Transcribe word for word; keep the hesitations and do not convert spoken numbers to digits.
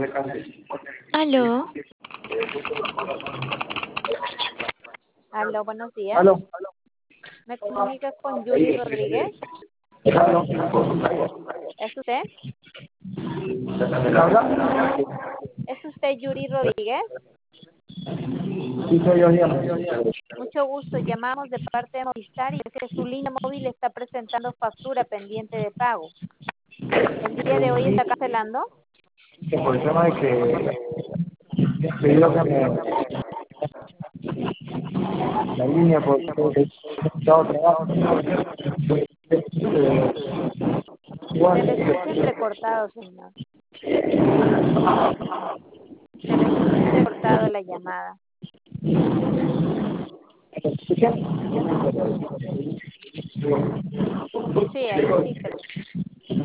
Aló, Aló, buenos días. Aló. ¿Me comunica con Yuri Rodríguez? Aló. ¿Es usted? ¿Me habla? ¿Es usted Yuri Rodríguez? Sí, soy yo, dígame. Mucho gusto. Llamamos de parte de Movistar y es que su línea móvil está presentando factura pendiente de pago. ¿El día de hoy Sí, está cancelando? por el tema de que he pedido que me la línea por he estado trabajo. Eh, Se Igual, le escucha entrecortado, señor. Se le escucha entrecortado la llamada. ¿me escucha? Sí, ahí sí se